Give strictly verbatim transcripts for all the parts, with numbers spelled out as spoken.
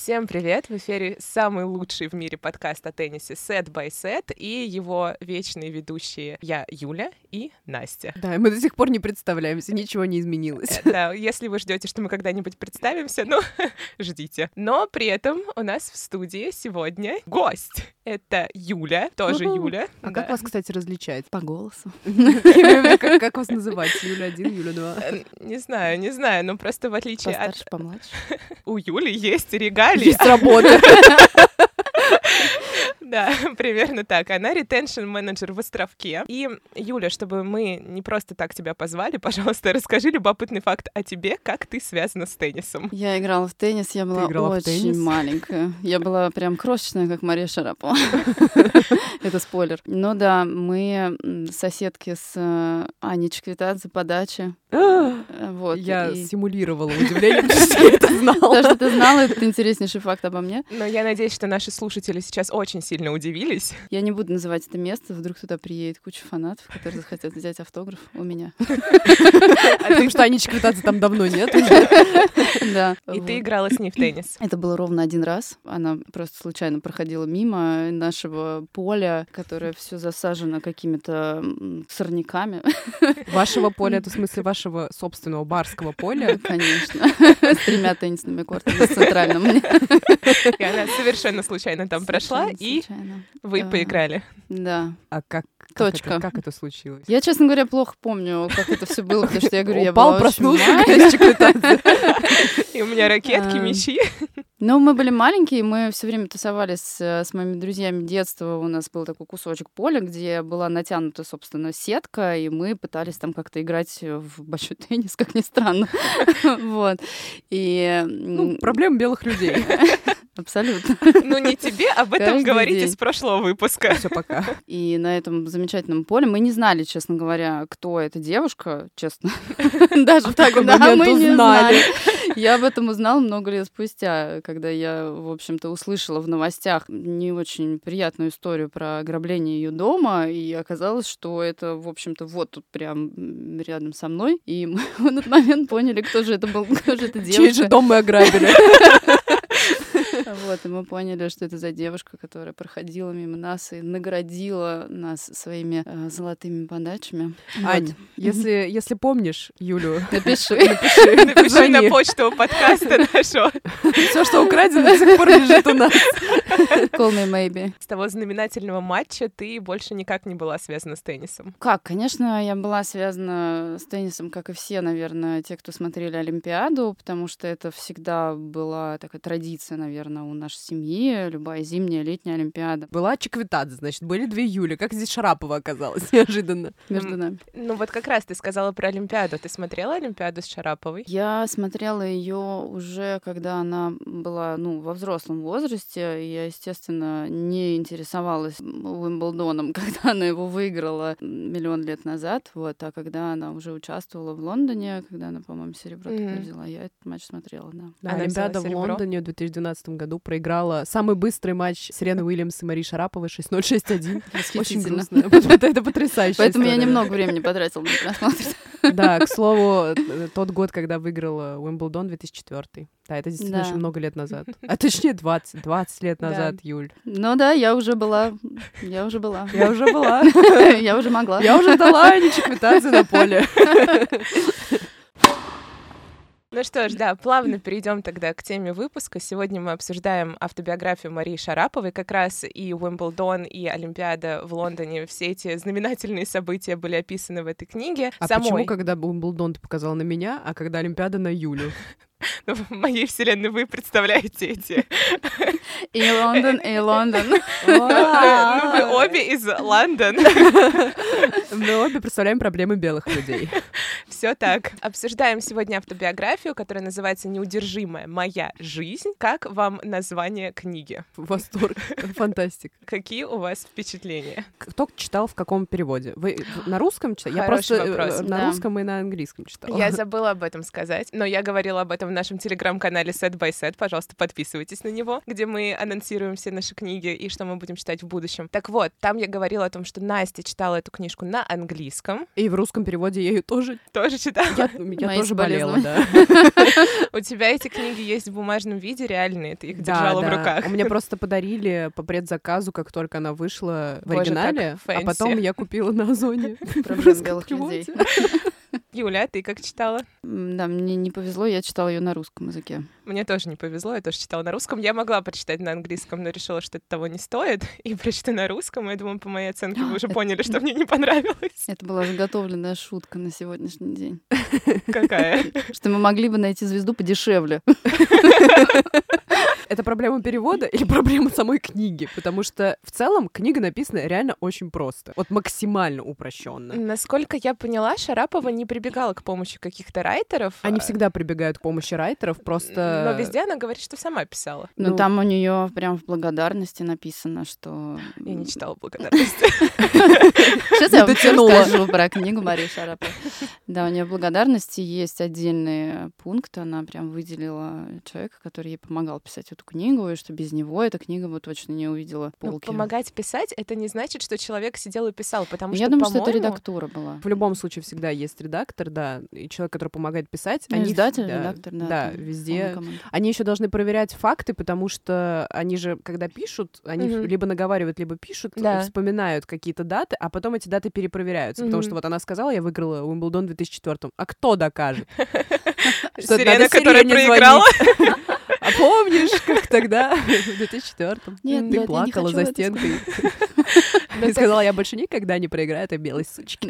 Всем привет! В эфире самый лучший в мире подкаст о теннисе Set by Set и его вечные ведущие я, Юля, и Настя. Да, мы до сих пор не представляемся, ничего не изменилось. Да, если вы ждете, что мы когда-нибудь представимся, ну, ждите. Но при этом у нас в студии сегодня гость. Это Юля, тоже Юля. А как вас, кстати, различать? По голосу. Как вас называть? Юля один, Юля два? Не знаю, не знаю, но просто в отличие от... Постарше, помладше. У Юли есть регалии. Есть работа. Да, примерно так. Она ретеншн-менеджер в Островке. И, Юля, чтобы мы не просто так тебя позвали, пожалуйста, расскажи любопытный факт о тебе, как ты связана с теннисом. Я играла в теннис, я была очень маленькая. Я была прям крошечная, как Мария Шарапова. Это спойлер. Ну да, мы соседки с Аней Чиквитадзе по даче. Вот. Я симулировала удивление, потому что я это знала. Даже ты знала, это интереснейший факт обо мне. Но я надеюсь, что наши слушатели сейчас очень сильно удивились. Я не буду называть это место, вдруг туда приедет куча фанатов, которые захотят взять автограф у меня. Потому что Ани Чиквитадзе там давно нет уже. Да. И ты играла с ней в теннис. Это было ровно один раз. Она просто случайно проходила мимо нашего поля, которое все засажено какими-то сорняками. Вашего поля, это в смысле вашего собственного барского поля? Конечно. С тремя теннисными кортами в центральном. И она совершенно случайно там прошла, и вы поиграли. Да. А как Точка. Это, как это случилось? Я, честно говоря, плохо помню, как это все было, потому что я говорю, я Упал, была проснулся, и у меня ракетки, мячи. Ну, мы были маленькие, мы все время тусовались с моими друзьями детства. У нас был такой кусочек поля, где была натянута, собственно, сетка, и мы пытались там как-то играть в большой теннис, как ни странно. Вот. И... Ну, проблема белых людей. Абсолютно. Ну, не тебе, об этом Каждый говорить день. из прошлого выпуска. Все, пока. И на этом замечательном поле мы не знали, честно говоря, кто эта девушка, честно. Даже тогда мы не знали. Я об этом узнала много лет спустя, когда я, в общем-то, услышала в новостях не очень приятную историю про ограбление ее дома, и оказалось, что это, в общем-то, вот тут прям рядом со мной. И мы в этот момент поняли, кто же это был, кто же эта девушка. Чей же дом мы ограбили? Вот, и мы поняли, что это за девушка, которая проходила мимо нас и наградила нас своими э, золотыми подачами. Ань, Вот. если, если помнишь Юлю, Напиши. напиши, Напиши на почту подкаста нашего. Все, что украдено, до сих пор лежит у нас. Call me maybe. С того знаменательного матча ты больше никак не была связана с теннисом. Как? Конечно, я была связана с теннисом, как и все, наверное, те, кто смотрели Олимпиаду, потому что это всегда была такая традиция, наверное, у нашей семьи, любая зимняя, летняя Олимпиада. Была Чиквитадзе, значит, были две Юли. Как здесь Шарапова оказалась неожиданно? Между нами. Ну вот как раз ты сказала про Олимпиаду. Ты смотрела Олимпиаду с Шараповой? Я смотрела ее уже, когда она была, ну, во взрослом возрасте. И я, естественно, не интересовалась Уимблдоном, когда она его выиграла миллион лет назад. Вот. А когда она уже участвовала в Лондоне, когда она, по-моему, серебро mm-hmm. тогда взяла, я этот матч смотрела, да. Да, Олимпиада в Лондоне в две тысячи двенадцатом году проиграла самый быстрый матч Серены Уильямс и Марии Шараповой шесть ноль шесть один. Очень грустно. Это, это потрясающая Поэтому история. я немного времени потратила на просмотр. Да, к слову, тот год, когда выиграла Уимблдон, две тысячи четвёртый. Да, это действительно Да. очень много лет назад. А точнее двадцать, двадцать лет назад, Да. Юль. Ну да, я уже была. Я уже была. Я уже была. Я уже могла. Я уже дала Ане Чиквитадзе на поле. Ну что ж, да, плавно перейдем тогда к теме выпуска. Сегодня мы обсуждаем автобиографию Марии Шараповой. Как раз и Уимблдон, и Олимпиада в Лондоне, все эти знаменательные события были описаны в этой книге. А Самой. почему, когда Уимблдон ты показала на меня, а когда Олимпиада на Юлю? Ну, в моей вселенной вы представляете эти. И Лондон, и Лондон. Ну, вы обе из Лондона. Мы обе представляем проблемы белых людей. Все так. Обсуждаем сегодня автобиографию, которая называется «Неудержимая моя жизнь». Как вам название книги? Восторг. Фантастика. Какие у вас впечатления? Кто читал в каком переводе? Вы на русском читали? Я Хороший просто вопрос. на Да. русском и на английском читала. Я забыла об этом сказать, но я говорила об этом в нашем телеграм-канале Set by Set. Пожалуйста, подписывайтесь на него, где мы анонсируем все наши книги и что мы будем читать в будущем. Так вот, там я говорила о том, что Настя читала эту книжку на английском. И в русском переводе я ее тоже... Тоже читала? Я, я тоже болела, да. У тебя эти книги есть в бумажном виде, реальные, ты их Да, держала да. в руках. У меня просто подарили по предзаказу, как только она вышла в Боже, оригинале, так а потом я купила на Озоне. Проблем белых людей. Юля, ты как читала? Да, мне не повезло, я читала ее на русском языке. Мне тоже не повезло, я тоже читала на русском. Я могла прочитать на английском, но решила, что это того не стоит, и прочитала на русском. Я думаю, по моей оценке вы уже поняли, что мне не понравилось. Это была заготовленная шутка на сегодняшний день. Какая? Что мы могли бы найти звезду подешевле. Это проблема перевода или проблема самой книги? Потому что в целом книга написана реально очень просто. Вот максимально упрощенно. Насколько я поняла, Шарапова не прибегала к помощи каких-то райтеров. Они всегда прибегают к помощи райтеров, просто... Но везде она говорит, что сама писала. Ну, Ну, там у нее прям в благодарности написано, что... Я не читала благодарности. Сейчас я вам всё дотянула. расскажу про книгу Марии Шараповой. Да, у нее в благодарности есть отдельный пункт. Она прям выделила человека, который ей помогал писать эту книгу, и что без него эта книга бы точно не увидела Ну, полки. помогать писать — это не значит, что человек сидел и писал, потому Я что, думаю, что это по-моему, редактура была. В любом случае всегда есть редактор, да, и человек, который помогает писать. Ну, они издатель, да, редактор, да. Да, там везде. полная команда. Они еще должны проверять факты, потому что они же, когда пишут, они Мгм. либо наговаривают, либо пишут, Да. вспоминают какие-то даты, а потом эти даты перепроверяются. Потому Мгм. что вот она сказала, я выиграла Уимблдон в две тысячи четвёртом. А кто докажет? Что это Сирена, надо которая Сирене проиграла. звонить. А помнишь, как тогда, в две тысячи четвёртом, Нет, нет, я ты не плакала хочу за это стенкой Ну, и сказала, я больше никогда не проиграю этой белой сучке.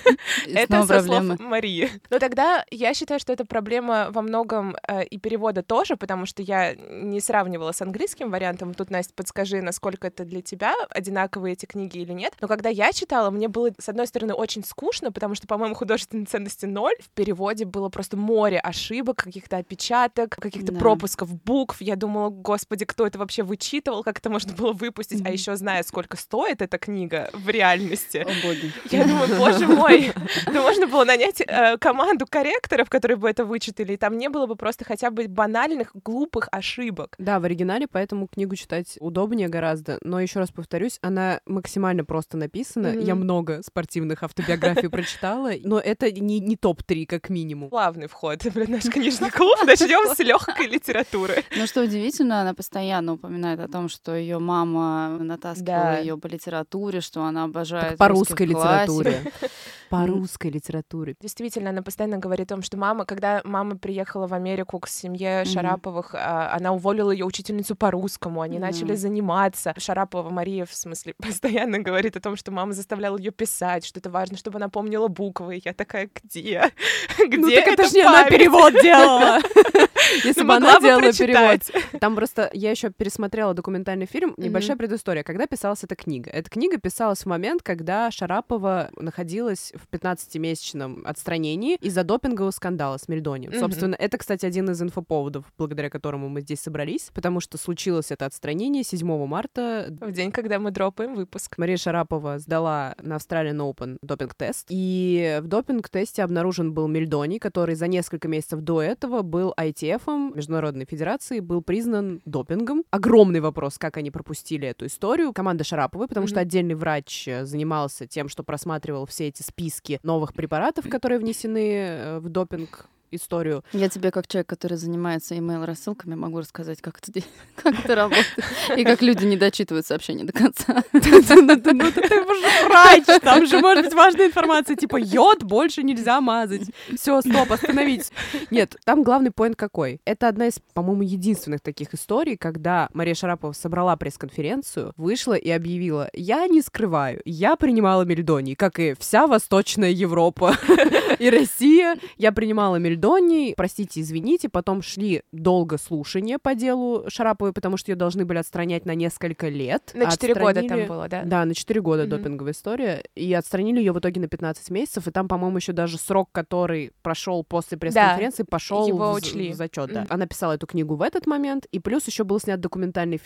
И Это снова со проблемы. слов Марии. Но тогда я считаю, что это проблема во многом э, и перевода тоже, потому что я не сравнивала с английским вариантом. Тут, Настя, подскажи, насколько это для тебя одинаковые эти книги или нет. Но когда я читала, мне было, с одной стороны, очень скучно, потому что, по-моему, художественной ценности ноль. В переводе было просто море ошибок, каких-то опечаток, каких-то Да. пропусков букв. Я думала, господи, кто это вообще вычитывал, как это можно было выпустить? А Мгм. еще зная, сколько стоит эта книга в реальности. О, боги. Я думаю, боже мой, ну можно было нанять э, команду корректоров, которые бы это вычитали, и там не было бы просто хотя бы банальных, глупых ошибок. Да, в оригинале, поэтому книгу читать удобнее гораздо. Но еще раз повторюсь, она максимально просто написана. Мгм. Я много спортивных автобиографий прочитала, но это не, не топ-три, как минимум. Плавный вход в наш книжный клуб. Начнем с легкой литературы. Ну, что удивительно, она постоянно упоминает о том, что ее мама натаскивала Да. ее по литературе, что она обожает Так по русских русской литературе. классиков. По русской литературе. Действительно, она постоянно говорит о том, что мама, когда мама приехала в Америку к семье Мгм. Шараповых, а, она уволила ее учительницу по русскому, они Да. начали заниматься. Шарапова Мария, в смысле, постоянно говорит о том, что мама заставляла ее писать, что это важно, чтобы она помнила буквы. Я такая, где? Где Ну так это эта ж не она память? перевод делала. Если Ну, бы могла она бы делала прочитать. перевод. Там просто я еще пересмотрела документальный фильм. Небольшая Мгм. предыстория. Когда писалась эта книга? Эта книга писалась в момент, когда Шарапова находилась в пятнадцатимесячном отстранении из-за допингового скандала с Мельдони. Мгм. Собственно, это, кстати, один из инфоповодов, благодаря которому мы здесь собрались, потому что случилось это отстранение седьмого марта. В день, когда мы дропаем выпуск. Мария Шарапова сдала на Australian Open допинг-тест, и в допинг-тесте обнаружен был Мельдони, который за несколько месяцев до этого был ай ти эф-ом Международной Федерации, был признан допингом. Огромный вопрос, как они пропустили эту историю. Команда Шараповой, потому что Мгм. отдельный врач э, занимался тем, что просматривал все эти списки новых препаратов, которые внесены э, в допинг историю. Я тебе, как человек, который занимается email-рассылками, могу рассказать, как это, де- как это работает. И как люди не дочитывают сообщения до конца. Ну ты же врач, там же может быть важная информация, типа йод больше нельзя мазать. Все, стоп, остановитесь. Нет, там главный поинт какой? Это одна из, по-моему, единственных таких историй, когда Мария Шарапова собрала пресс-конференцию, вышла и объявила: я не скрываю, я принимала мельдоний, как и вся Восточная Европа и Россия. Я принимала мельдоний, простите, извините, потом шли долго слушания по делу Шараповой, потому что ее должны были отстранять на несколько лет. На четыре года Отстранили- там было, да? Да, на четыре года Мгм. допинговая история. И отстранили ее в итоге на пятнадцать месяцев. И там, по-моему, еще даже срок, который прошел после пресс-конференции, пошел его в, учли. зачет. Да. Мгм. Она писала эту книгу в этот момент. И плюс еще был снят документальный фильм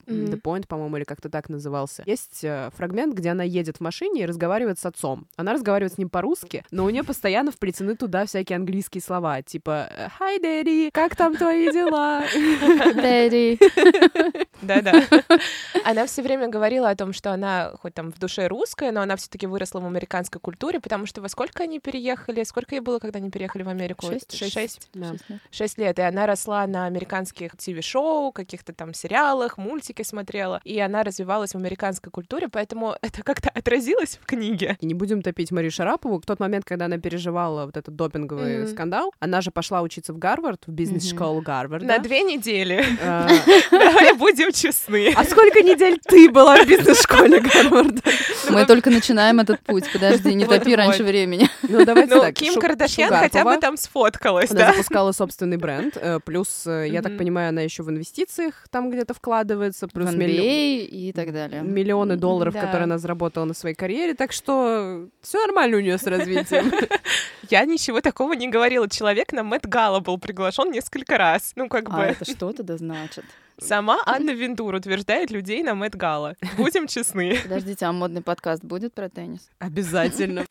mm-hmm. The Point, по-моему, или как-то так назывался. Есть э, фрагмент, где она едет в машине и разговаривает с отцом. Она разговаривает с ним по-русски, но у нее постоянно вплетены туда всякие английские слова, типа «Hi, Daddy, как там твои дела?» Daddy. Да-да. Она все время говорила о том, что она хоть там в душе русская, но она все-таки выросла в американской культуре, потому что во сколько они переехали? Сколько ей было, когда они переехали в Америку? Шесть. Шесть. Шесть. Да. Шесть лет. И она росла на американских ти ви-шоу, каких-то там сериалах, мультики смотрела. И она развивалась в американской культуре, поэтому это как-то отразилось в книге. И не будем топить Марию Шарапову. В тот момент, когда она переживала вот этот допинговый mm-hmm. скандал, она же пошла учиться в Гарвард, в бизнес-школу mm-hmm. Гарварда. На две недели. Давай будем честны. А сколько недель ты была в бизнес-школе Гарварда? Мы только начинаем этот путь. Подожди, не топи раньше времени. Ну, давайте так. Ким Кардашьян хотя бы там сфоткалась, да? Она запускала собственный бренд. Плюс, я так понимаю, она еще в инвестициях там где-то вкладывается. Плюс в эн би эй и так далее. Миллионы долларов, которые она заработала на своей карьере. Так что все нормально у нее с развитием. Я ничего такого не говорила. Человек на Мэтт Гала был приглашен несколько раз. Ну, как бы... А это что тогда значит? Сама Анна Виндур утверждает людей на Мэтт Гала. Будем честны. Подождите, а модный подкаст будет про теннис? Обязательно.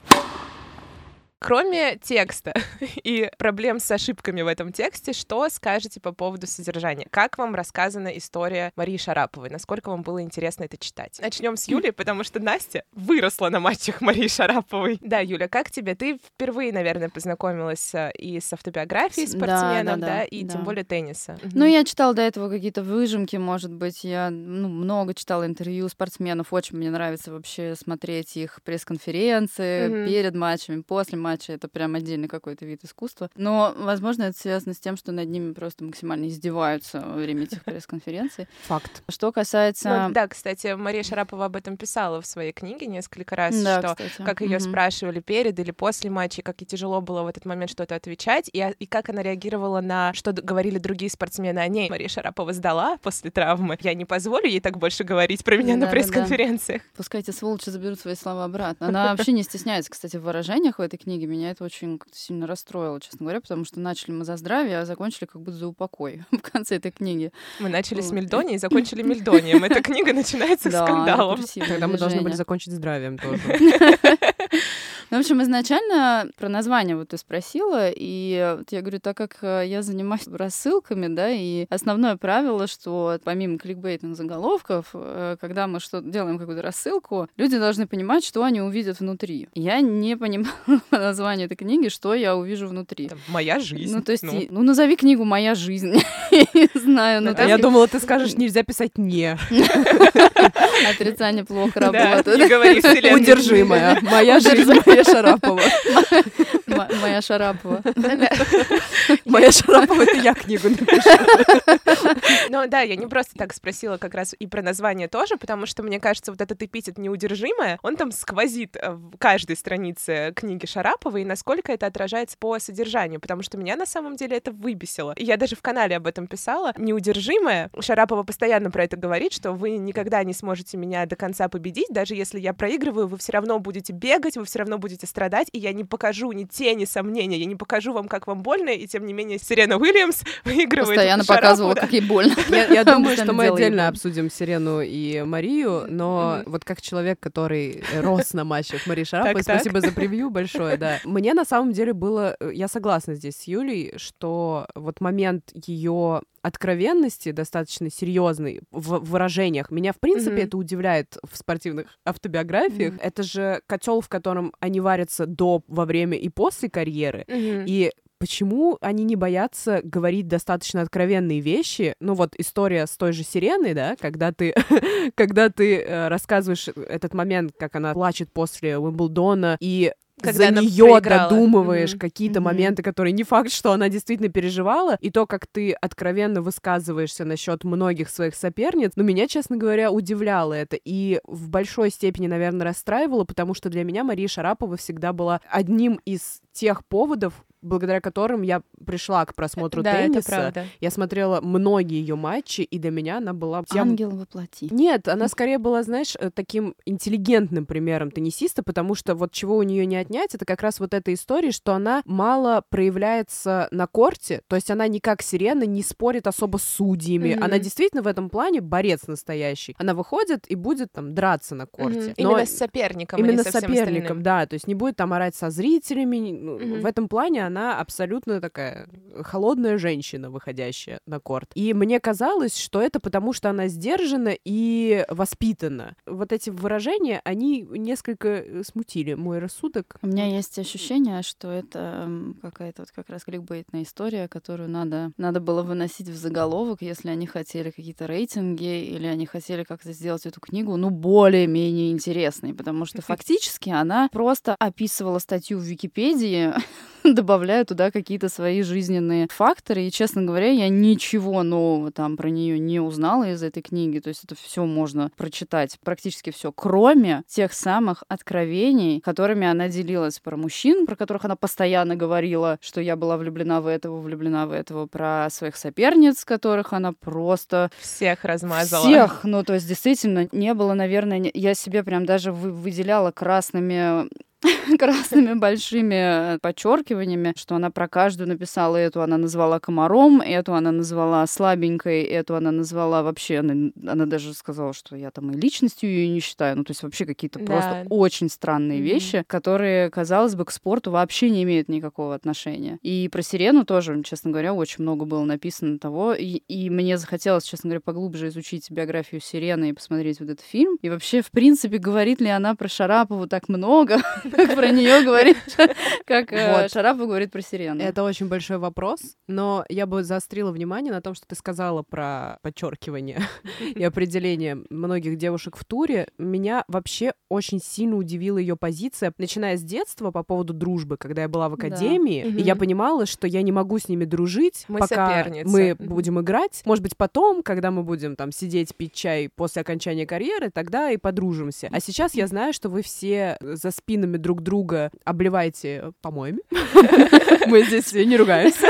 Кроме текста и проблем с ошибками в этом тексте, что скажете по поводу содержания? Как вам рассказана история Марии Шараповой? Насколько вам было интересно это читать? Начнем с Юли, потому что Настя выросла на матчах Марии Шараповой. Да, Юля, как тебе? Ты впервые, наверное, познакомилась и с автобиографией спортсменов, да, да, да, да и да. тем более тенниса. Ну, я читала до этого какие-то выжимки, может быть. Я ну, много читала интервью спортсменов. Очень мне нравится вообще смотреть их пресс-конференции mm-hmm. перед матчами, после матча. Это прям отдельный какой-то вид искусства. Но, возможно, это связано с тем, что над ними просто максимально издеваются во время этих пресс-конференций. Факт. Что касается... Ну, да, кстати, Мария Шарапова об этом писала в своей книге несколько раз, да, что кстати. как ее mm-hmm. спрашивали перед или после матча, как ей тяжело было в этот момент что-то отвечать, и, и как она реагировала на что говорили другие спортсмены о ней. Мария Шарапова сдала после травмы. Я не позволю ей так больше говорить про меня да, на пресс-конференциях. Да, да. Пускай эти сволочи заберут свои слова обратно. Она вообще не стесняется, кстати, в выражениях в этой книге. Меня это очень сильно расстроило, честно говоря, потому что начали мы за здравие, а закончили как будто за упокой в конце этой книги. Мы начали с Мельдони и закончили Мельдонием. Эта книга начинается скандалом. Тогда мы должны были закончить здравием тоже. Ну, в общем, изначально про название вот ты спросила, и вот я говорю, так как я занимаюсь рассылками, да, и основное правило, что помимо кликбейтных заголовков, когда мы что-то делаем какую-то рассылку, люди должны понимать, что они увидят внутри. Я не понимала по названию этой книги, что я увижу внутри. Это моя жизнь. Ну, то есть, ну, и, ну назови книгу «Моя жизнь». Не знаю. Ну, я думала, ты скажешь, нельзя писать «не». Отрицание плохо работает. Не говори вселенной. Удержимая. Моя жизнь, моя Шарапова. Моя Шарапова. Моя Шарапова — это я книгу напишу. Ну да, я не просто так спросила как раз и про название тоже, потому что, мне кажется, вот этот эпитет «неудержимая», он там сквозит в каждой странице книги Шараповой, и насколько это отражается по содержанию, потому что меня на самом деле это выбесило. И я даже в канале об этом писала. «Неудержимая». Шарапова постоянно про это говорит, что вы никогда не сможете меня до конца победить, даже если я проигрываю, вы все равно будете бегать, вы все равно будете страдать, и я не покажу ни тени сомнения, я не покажу вам, как вам больно, и тем не менее Сирена Уильямс выигрывает. Постоянно показывала, да. как ей больно. Я, я думаю, что мы отдельно обсудим Сирену и Марию, но mm-hmm. вот как человек, который рос на матчах Марии Шараповой, спасибо за превью большое, да. Мне на самом деле было, я согласна здесь с Юлей, что вот момент ее откровенности достаточно серьезный в выражениях. Меня, в принципе, mm-hmm. это удивляет в спортивных автобиографиях. Mm-hmm. Это же котел, в котором они варятся до, во время и после карьеры. Mm-hmm. И почему они не боятся говорить достаточно откровенные вещи? Ну вот история с той же Сиреной, да, когда ты, когда ты э, рассказываешь этот момент, как она плачет после Уимблдона, и когда за нее додумываешь mm-hmm. какие-то mm-hmm. моменты, которые не факт, что она действительно переживала, и то, как ты откровенно высказываешься насчет многих своих соперниц, ну, меня, честно говоря, удивляло это, и в большой степени, наверное, расстраивало, потому что для меня Мария Шарапова всегда была одним из тех поводов, благодаря которым я пришла к просмотру да, тенниса. Это правда. Я смотрела многие ее матчи, и для меня она была... Тем... Ангел воплоти. Нет, она скорее была, знаешь, таким интеллигентным примером теннисиста, потому что вот чего у нее не отнять, это как раз вот эта история, что она мало проявляется на корте, то есть она не как Серена, не спорит особо с судьями. Mm-hmm. Она действительно в этом плане борец настоящий. Она выходит и будет там драться на корте. Mm-hmm. Именно с соперником. Именно с соперником, остальным. Да. То есть не будет там орать со зрителями. Mm-hmm. В этом плане она абсолютно такая холодная женщина, выходящая на корт. И мне казалось, что это потому, что она сдержана и воспитана. Вот эти выражения, они несколько смутили мой рассудок. У меня есть ощущение, что это какая-то вот как раз кликбейтная история, которую надо, надо было выносить в заголовок, если они хотели какие-то рейтинги или они хотели как-то сделать эту книгу, ну, более-менее интересной, потому что фактически она просто описывала статью в Википедии, добавляя туда какие-то свои жизненные факторы, и, честно говоря, я ничего нового там про нее не узнала из этой книги, то есть это все можно прочитать, практически все, кроме тех самых откровений, которыми она делилась про мужчин, про которых она постоянно говорила, что я была влюблена в этого, влюблена в этого, про своих соперниц, которых она просто... Всех размазала. Всех! Ну, то есть, действительно, не было, наверное... Я себе прям даже выделяла красными... красными большими подчеркиваниями, что она про каждую написала. Эту она назвала комаром, эту она назвала слабенькой, эту она назвала вообще... Она, она даже сказала, что я там и личностью ее не считаю. Ну, то есть вообще какие-то да. просто очень странные mm-hmm. вещи, которые, казалось бы, к спорту вообще не имеют никакого отношения. И про Сирену тоже, честно говоря, очень много было написано того. И, и мне захотелось, честно говоря, поглубже изучить биографию Сирены и посмотреть вот этот фильм. И вообще, в принципе, говорит ли она про Шарапову так много, как про нее говорит, как вот. Шарапова говорит про Сирену. Это очень большой вопрос, но я бы заострила внимание на том, что ты сказала про подчеркивание и определение многих девушек в туре. Меня вообще очень сильно удивила ее позиция, начиная с детства по поводу дружбы, когда я была в академии, да. и я понимала, что я не могу с ними дружить, мы пока соперницы. мы будем играть. Может быть, потом, когда мы будем там сидеть, пить чай после окончания карьеры, тогда и подружимся. А сейчас я знаю, что вы все за спинами друг друга обливаете помоями. Мы здесь не ругаемся.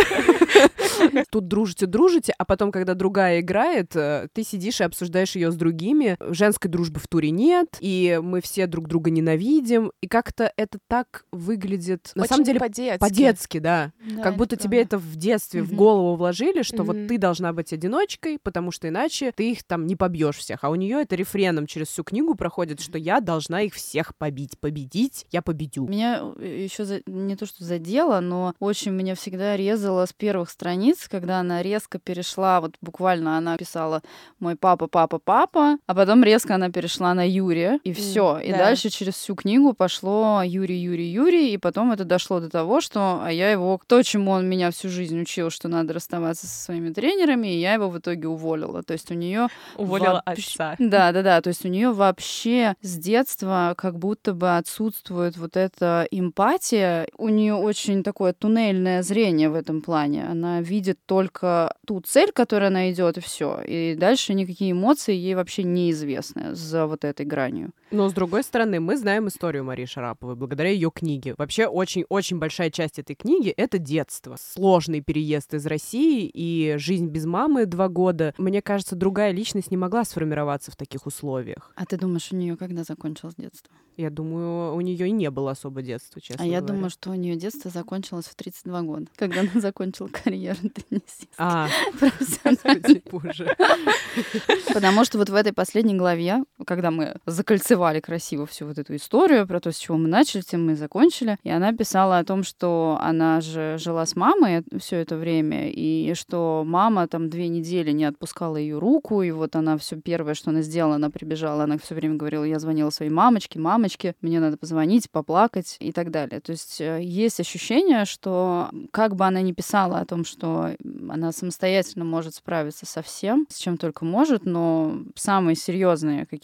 Тут дружите-дружите, а потом, когда другая играет, ты сидишь и обсуждаешь ее с другими. Женской дружбы в туре нет, и мы все друг друга ненавидим. И как-то это так выглядит... На Очень самом деле, по-детски. По-детски, да. да как будто это тебе правда. это в детстве Mm-hmm. в голову вложили, что mm-hmm. вот ты должна быть одиночкой, потому что иначе ты их там не побьешь всех. А у нее это рефреном через всю книгу проходит, что я должна их всех побить. Победить, я победю. Меня еще за... не то что задело, но очень меня всегда резало с первых страниц, когда она резко перешла, вот буквально она писала «мой папа, папа, папа», а потом резко она перешла на Юрия, и все. Mm, и да. дальше через всю книгу пошло Юрий, Юрий, Юрий, и потом это дошло до того, что а я его... То, чему он меня всю жизнь учил, что надо расставаться со своими тренерами, и я его в итоге уволила. То есть у нее Уволила во... отца. Да, да, да. То есть у нее вообще с детства как будто бы отсутствует вот эта эмпатия. У нее очень такое туннельное зрение в этом плане. Она видит только ту цель, к которой она идет, и все. И дальше никакие эмоции ей вообще неизвестны за вот этой гранью. Но, с другой стороны, мы знаем историю Марии Шараповой благодаря ее книге. Вообще, очень-очень большая часть этой книги — это детство. Сложный переезд из России и жизнь без мамы два года. Мне кажется, другая личность не могла сформироваться в таких условиях. А ты думаешь, у нее когда закончилось детство? Я думаю, у нее и не было особо детства, честно А говоря. я думаю, что у нее детство закончилось в тридцать два года, когда она закончила карьеру теннисистки. А, профессиональной. Боже. Потому что вот в этой последней главе, когда мы закольцевали красиво всю вот эту историю про то, с чего мы начали, тем мы и закончили, и она писала о том, что она же жила с мамой все это время, и что мама там две недели не отпускала ее руку, и вот она все первое, что она сделала, она прибежала, она все время говорила, я звонила своей мамочке, мамочке, мне надо позвонить, поплакать и так далее. То есть есть ощущение, что как бы она ни писала о том, что она самостоятельно может справиться со всем, с чем только может, но самые серьезные какие-то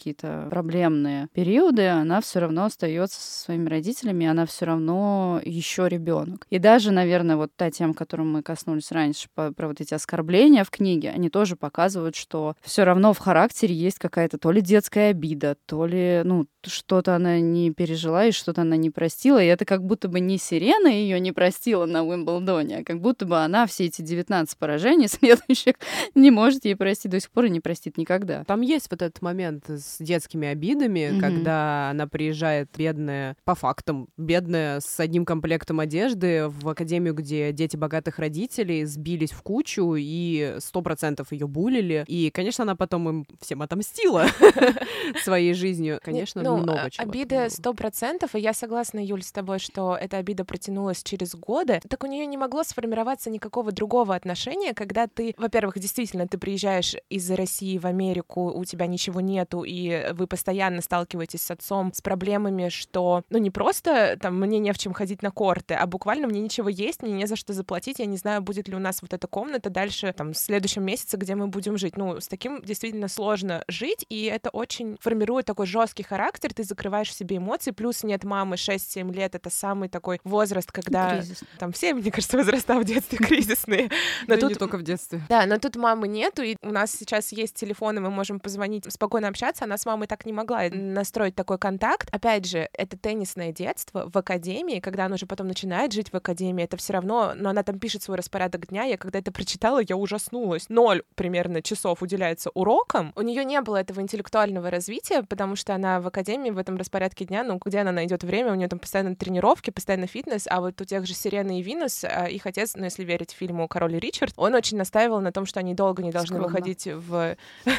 какие-то проблемные периоды, она все равно остается со своими родителями, она все равно еще ребенок. И даже, наверное, вот та тема, которую мы коснулись раньше, про, про вот эти оскорбления в книге, они тоже показывают, что все равно в характере есть какая-то то ли детская обида, то ли, ну, что-то она не пережила и что-то она не простила. И это как будто бы не Сирена ее не простила на Уимблдоне, а как будто бы она все эти девятнадцать поражений следующих не может ей простить до сих пор и не простит никогда. Там есть вот этот момент с детскими обидами, mm-hmm. когда она приезжает бедная, по фактам, бедная, с одним комплектом одежды в академию, где дети богатых родителей сбились в кучу и сто процентов ее булили. И, конечно, она потом им всем отомстила своей жизнью. Конечно, ну, много чего. Обида сто процентов, и я согласна, Юль, с тобой, что эта обида протянулась через годы. Так у нее не могло сформироваться никакого другого отношения, когда ты, во-первых, действительно, ты приезжаешь из России в Америку, у тебя ничего нету, и вы постоянно сталкиваетесь с отцом с проблемами, что, ну, не просто там мне не в чем ходить на корты, а буквально мне ничего есть, мне не за что заплатить, я не знаю, будет ли у нас вот эта комната дальше, там, в следующем месяце, где мы будем жить. Ну, с таким действительно сложно жить, и это очень формирует такой жесткий характер, ты закрываешь в себе эмоции, плюс нет мамы шесть-семь лет, это самый такой возраст, когда... Кризисный. Там все, мне кажется, возраста в детстве кризисные. Но тут... не только в детстве. Да, но тут мамы нету, и у нас сейчас есть телефоны, мы можем позвонить, спокойно общаться, она с мамой так не могла настроить такой контакт. Опять же, это теннисное детство в академии, когда она уже потом начинает жить в академии, это все равно, но она там пишет свой распорядок дня, я когда это прочитала, я ужаснулась. Ноль примерно часов уделяется урокам. У нее не было этого интеллектуального развития, потому что она в академии в этом распорядке дня, ну, где она найдет время, у нее там постоянно тренировки, постоянно фитнес, а вот у тех же Сирены и Винус, их отец, ну, если верить фильму «Король и Ричард», он очень настаивал на том, что они долго не должны Скромно. выходить в...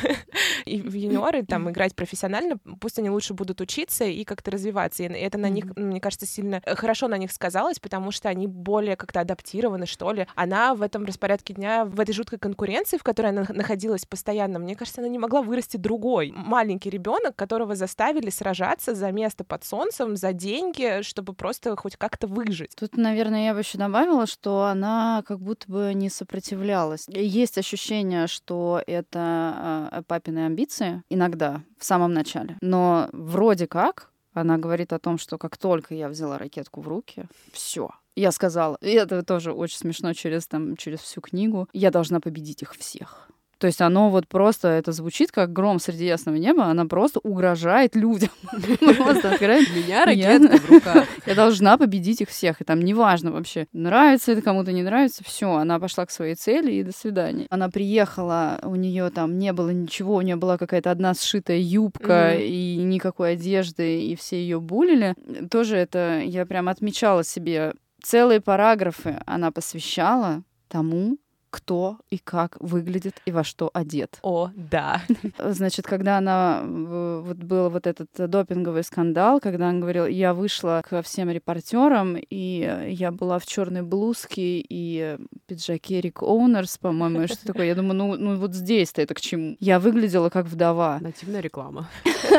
в юниоры, там, играть профессионально, пусть они лучше будут учиться и как-то развиваться. И это на них, мне кажется, сильно хорошо на них сказалось, потому что они более как-то адаптированы, что ли. Она в этом распорядке дня, в этой жуткой конкуренции, в которой она находилась постоянно, мне кажется, она не могла вырасти другой. Маленький ребенок, которого заставили сражаться за место под солнцем, за деньги, чтобы просто хоть как-то выжить. Тут, наверное, я бы еще добавила, что она как будто бы не сопротивлялась. Есть ощущение, что это э, папины амбиции иногда, в самом начале. Но вроде как она говорит о том, что как только я взяла ракетку в руки, все. Я сказала, и это тоже очень смешно через, там, через всю книгу, я должна победить их всех. То есть оно вот просто, это звучит как гром среди ясного неба, она просто угрожает людям. Просто открывает меня ракетка в руках. Я должна победить их всех. И там неважно вообще, нравится это кому-то, не нравится, все, она пошла к своей цели и до свидания. Она приехала, у нее там не было ничего, у нее была какая-то одна сшитая юбка и никакой одежды, и все ее булили. Тоже это я прям отмечала себе. Целые параграфы она посвящала тому, кто и как выглядит и во что одет. О, да. Значит, когда она... Вот был вот этот допинговый скандал, когда она говорила, я вышла ко всем репортерам, и я была в черной блузке и пиджаке Рик Оунерс, по-моему, что такое. Я думаю, ну, ну вот здесь-то это к чему? Я выглядела как вдова. Нативная реклама.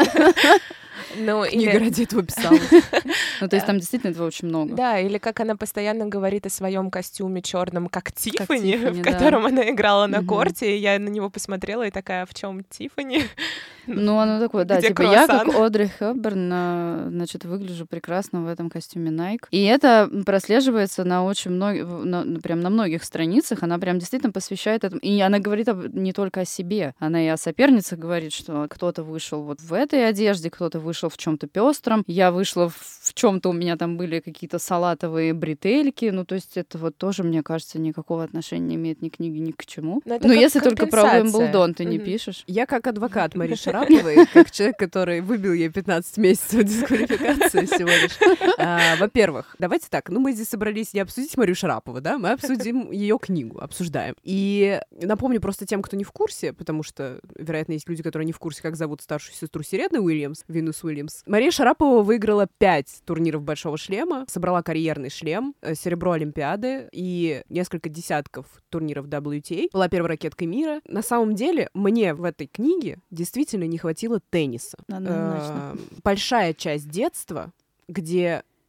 Ну, Книга или... ради этого писала. Ну, то есть там действительно этого очень много. Да, или как она постоянно говорит о своем костюме черном, как Тиффани, в котором она играла на корте, и я на него посмотрела и такая, в чем Тиффани? Ну, оно такое, да, типа я, как Одри Хепберн, значит, выгляжу прекрасно в этом костюме Nike. И это прослеживается на очень многих, прям на многих страницах, она прям действительно посвящает этому. И она говорит не только о себе, она и о соперницах говорит, что кто-то вышел вот в этой одежде, кто-то вышел в чем-то пестром, я вышла в чем-то, у меня там были какие-то салатовые бретельки, ну, то есть это вот тоже, мне кажется, никакого отношения не имеет ни к книге, ни к чему. Ну, если только про Уимблдон ты не пишешь. Я как адвокат Марии Шараповой, как человек, который выбил ей пятнадцать месяцев дисквалификации всего лишь. А, во-первых, давайте так, ну мы здесь собрались не обсудить Марию Шарапову, да, мы обсудим ее книгу, обсуждаем. И напомню просто тем, кто не в курсе, потому что, вероятно, есть люди, которые не в курсе, как зовут старшую сестру Сирены Уильямс, Винус Уильямс. Мария Шарапова выиграла пять турниров Большого шлема, собрала карьерный шлем, серебро Олимпиады и несколько десятков турниров дабл ю ти эй. Была первой ракеткой мира. На самом деле, мне в этой книге действительно не хватило тенниса. Однозначно. Большая часть детства, где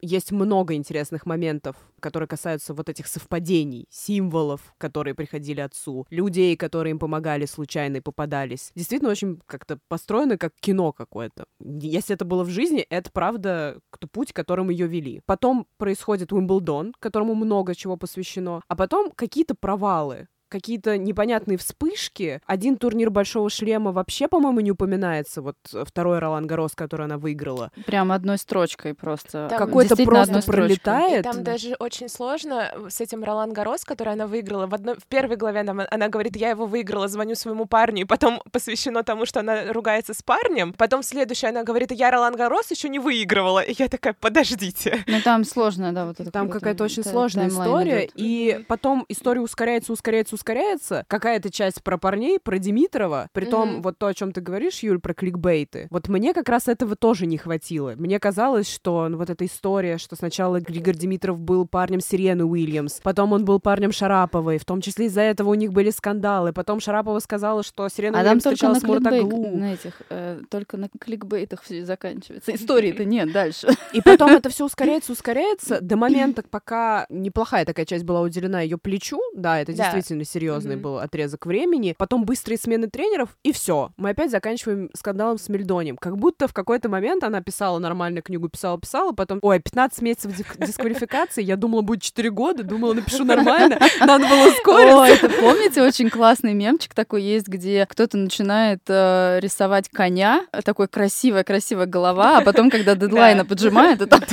есть много интересных моментов, которые касаются вот этих совпадений, символов, которые приходили отцу, людей, которые им помогали, случайно и попадались. Действительно, очень как-то построено как кино какое-то. Если это было в жизни, это, правда, путь, которым ее вели. Потом происходит Уимблдон, которому много чего посвящено, а потом какие-то провалы, какие-то непонятные вспышки. Один турнир Большого шлема вообще, по-моему, не упоминается. Вот второй Ролан Гаррос, который она выиграла. Прям одной строчкой просто. Там какой-то просто пролетает. И там даже очень сложно с этим Ролан Гаррос, который она выиграла. В, одной, в первой главе она, она говорит, я его выиграла, звоню своему парню, и потом посвящено тому, что она ругается с парнем. Потом в следующей она говорит, я Ролан Гаррос еще не выигрывала. И я такая, подождите. Ну там сложно, да, вот это. Там какая-то очень сложная история. Идет. И потом история ускоряется, ускоряется, ускоряется. Какая-то часть про парней, про Димитрова. Притом, mm-hmm. вот то, о чем ты говоришь, Юль, про кликбейты. Вот мне как раз этого тоже не хватило. Мне казалось, что ну, вот эта история, что сначала Григорий Димитров был парнем Сирены Уильямс, потом он был парнем Шараповой, в том числе из-за этого у них были скандалы. Потом Шарапова сказала, что Сирена а Уильямс встречалась с Муртаглу. На этих, э, только на кликбейтах все заканчивается. Истории-то нет дальше. И потом это все ускоряется, ускоряется до момента, пока неплохая такая часть была уделена ее плечу. Да, это да. действительно серьезный mm-hmm. был отрезок времени. Потом быстрые смены тренеров, и все. Мы опять заканчиваем скандалом с Мельдонием. Как будто в какой-то момент она писала нормальную книгу, писала-писала, потом, ой, пятнадцать месяцев дисквалификации, я думала, будет четыре года, думала, напишу нормально, надо было ускориться. Ой, это помните, очень классный мемчик такой есть, где кто-то начинает э, рисовать коня, такой красивая-красивая голова, а потом, когда дедлайна поджимает, это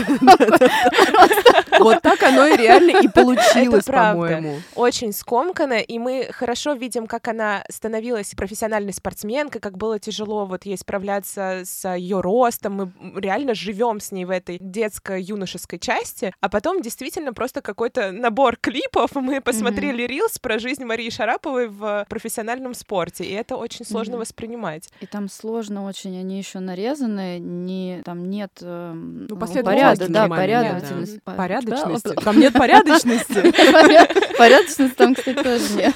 вот так оно и реально и получилось, по-моему. Очень скомканно, и мы хорошо видим, как она становилась профессиональной спортсменкой, как было тяжело вот ей справляться с ее ростом, мы реально живем с ней в этой детско-юношеской части, а потом действительно просто какой-то набор клипов, мы посмотрели рилс mm-hmm. про жизнь Марии Шараповой в профессиональном спорте, и это очень сложно mm-hmm. воспринимать. И там сложно очень, они еще нарезаны, не, там нет э, ну, порядка, да, порядочности. Да. Порядочности. Там нет порядочности. Порядочности там, кстати, тоже нет.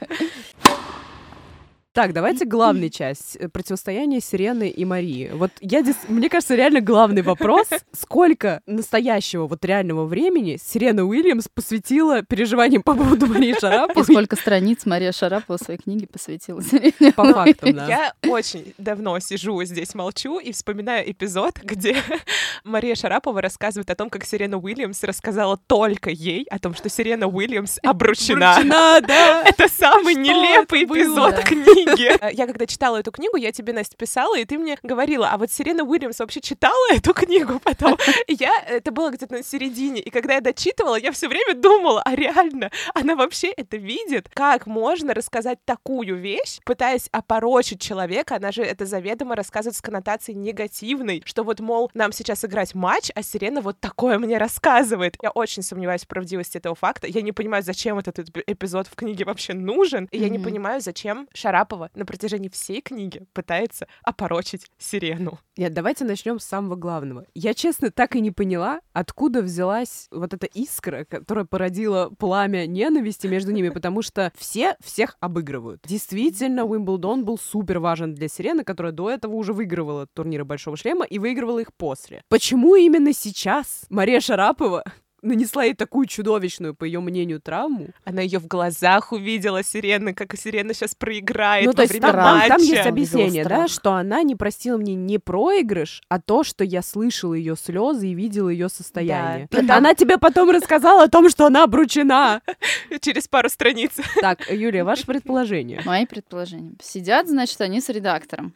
Так, давайте главная часть противостояния Сирены и Марии. Вот я здесь, мне кажется, реально главный вопрос, сколько настоящего вот реального времени Сирена Уильямс посвятила переживаниям по поводу Марии Шараповой. И сколько страниц Мария Шарапова в своей книге посвятила Сирене. По фактам, да. Я очень давно сижу здесь, молчу и вспоминаю эпизод, где Мария Шарапова рассказывает о том, как Сирена Уильямс рассказала только ей о том, что Сирена Уильямс обручена. Обручена, да. Это самый нелепый эпизод книги. Я когда читала эту книгу, я тебе, Настя, писала, и ты мне говорила, а вот Сирена Уильямс вообще читала эту книгу потом? И я, это было где-то на середине, и когда я дочитывала, я все время думала, а реально, она вообще это видит? Как можно рассказать такую вещь, пытаясь опорочить человека? Она же это заведомо рассказывает с коннотацией негативной, что вот, мол, нам сейчас играть матч, а Сирена вот такое мне рассказывает. Я очень сомневаюсь в правдивости этого факта. Я не понимаю, зачем этот эпизод в книге вообще нужен, и mm-hmm. я не понимаю, зачем Шарапова на протяжении всей книги пытается опорочить Сирену. Нет, давайте начнем с самого главного. Я, честно, так и не поняла, откуда взялась вот эта искра, которая породила пламя ненависти между ними, потому что все всех обыгрывают. Действительно, Уимблдон был супер важен для Сирены, которая до этого уже выигрывала турниры Большого шлема и выигрывала их после. Почему именно сейчас Мария Шарапова нанесла ей такую чудовищную, по ее мнению, травму? Она ее в глазах увидела, Сирены, как Сирена сейчас проиграет ну, во есть, время там, матча. Там есть объяснение, да, что она не простила мне не проигрыш, а то, что я слышала ее слезы и видела ее состояние. Да. Там... Она тебе потом рассказала о том, что она обручена. Через пару страниц. Так, Юлия, ваше предположение? Мои предположения. Сидят, значит, они с редактором.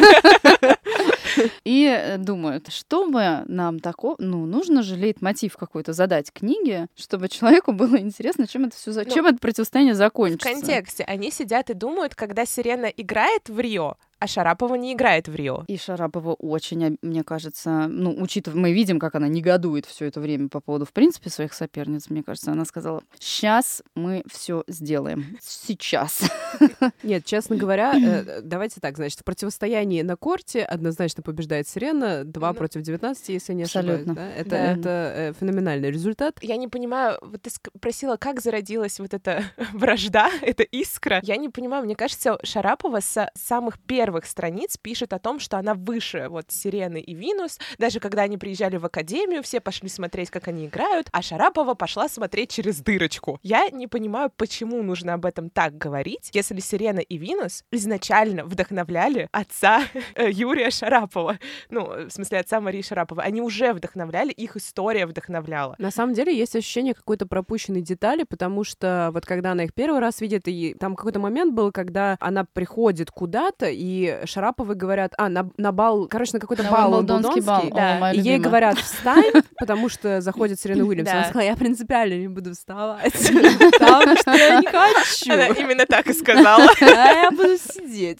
И думают, чтобы нам такого... Ну, нужно же лейтмотив какой-то задать книге, чтобы человеку было интересно, чем это все, за... ну, чем это противостояние закончится. В контексте. Они сидят и думают, когда Сирена играет в Рио, а Шарапова не играет в Рио. И Шарапова очень, мне кажется, ну, учитывая, мы видим, как она негодует все это время по поводу, в принципе, своих соперниц, мне кажется, она сказала, сейчас мы все сделаем. Сейчас. Нет, честно говоря, давайте так, значит, в противостоянии на корте однозначно побеждает Сирена, два ну, против девятнадцати, если не ошибаюсь. Да? Это, да. это феноменальный результат. Я не понимаю, вот ты спросила, как зародилась вот эта вражда, эта искра. Я не понимаю, мне кажется, Шарапова с самых первых первых страниц пишет о том, что она выше вот Сирены и Винус. Даже когда они приезжали в академию, все пошли смотреть, как они играют, а Шарапова пошла смотреть через дырочку. Я не понимаю, почему нужно об этом так говорить, если Сирена и Винус изначально вдохновляли отца Юрия Шарапова. Ну, в смысле, отца Марии Шараповой. Они уже вдохновляли, их история вдохновляла. На самом деле есть ощущение какой-то пропущенной детали, потому что вот когда она их первый раз видит, и там какой-то момент был, когда она приходит куда-то, и Шараповы говорят, а, на, на бал, короче, на какой-то На бал, Уимблдонский бал, да. О, и ей говорят, встань, потому что заходит Серена Уильямс. Она сказала, я принципиально не буду вставать, потому что я не хочу. Она именно так и сказала. А я буду сидеть.